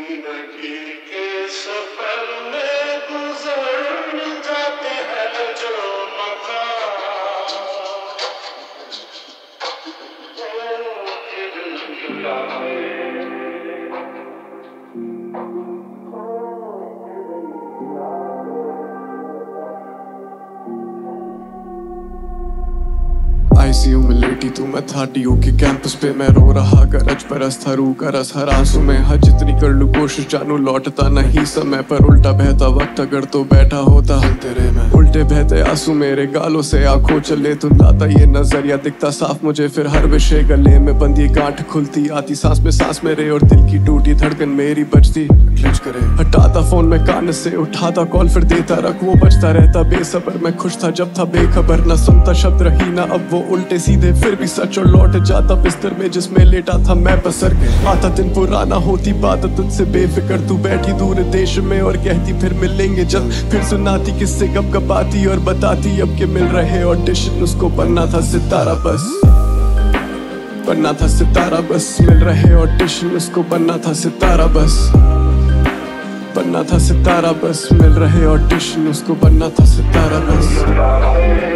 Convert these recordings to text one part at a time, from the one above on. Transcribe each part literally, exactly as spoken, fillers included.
जिंदगी के सफर में गुजर जाते हैं जो मकाम, वो फिर लुटाए। आईसीयू में लेटी तू, मैं था डीओ के कैंपस पे, मैं रो रहा गरज परस था रू का रस हर आंसू में। हाँ जितनी कर लूं कोशिश जानू लौटता नहीं समय पर, उल्टा बहता वक्त अगर तो बैठा होता तेरे में। उल्टे बहते आंसू मेरे गालों से आंखों चले, धुंधलाता ये नजरिया दिखता साफ मुझे फिर हर विषय गले में बंद ये गांठ खुलती आती सांस में सांस मेरे, और दिल की टूटी धड़कन मेरी बजती करे। हटाता फोन में कान से, उठाता कॉल फिर देता रख, वो बजता रहता बेसब्र। मैं खुश था जब था बेखबर, ना सुनता शब्द रही ना अब वो उल्टे सीधे फिर भी सच, और लौट जाता बिस्तर में जिसमें लेटा था मैं पसर के। आता दिन पुराना होती बात तुझसे बेफिक्र, तू बैठी दूर देश में और कहती फिर मिलेंगे जल्द। फिर सुनाती किससे गप गपाती और बताती अब के मिल रहे ऑडिशन, उसको बनना था सितारा बस, बनना था सितारा बस। मिल रहे ऑडिशन, उसको बनना था सितारा बस, बनना था सितारा बस। मिल रहे ऑडिशन, उसको बनना था सितारा बस।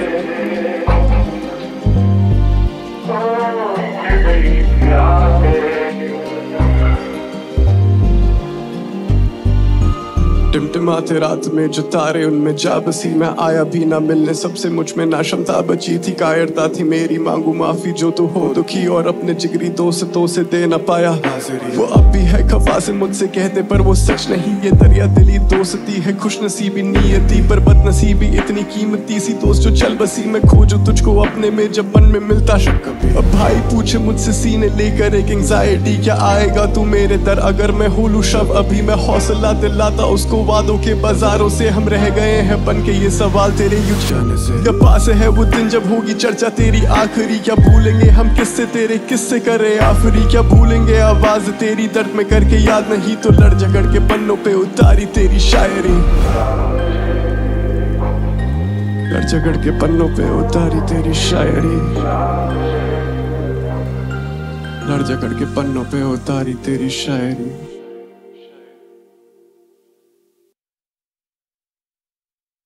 टिमटिमाते रात में जो तारे उनमें जा बसी, मैं आया भी ना मिलने सबसे, मुझ में ना क्षमता बची थी। कायरता थी मेरी, मांगू माफी जो तू हो दुखी, और अपने जिगरी दोस्तों से दे ना पाया। वो अब भी है खफा से मुझसे कहते पर वो सच नहीं, ये दरिया दिली दोस्ती है खुश नसीबी नियति, पर बदनसीबी इतनी कीमती सी दोस्त जो चल बसी। मैं खोजू तुझको अपने में जब मन में मिलता शक, अब भाई पूछे मुझसे सीने लेकर एक एंजाइटी, क्या आएगा तू मेरे दर अगर मैं होलू शव। अभी मैं हौसला दिलाता उसको वादों के बाजारों से, हम रह गए हैं बन के ये सवाल तेरे युग जाने से। या पास है वो दिन जब होगी चर्चा तेरी आखिरी, क्या भूलेंगे हम किससे तेरे किससे करे आफरी। क्या भूलेंगे आवाज तेरी दर्द में करके याद नहीं तो लड़ झगड़ के पन्नों पे उतारी तेरी शायरी, लड़ झगड़ के पन्नों पे उतारी तेरी शायरी, लड़ झगड़ के पन्नों पे उतारी तेरी शायरी।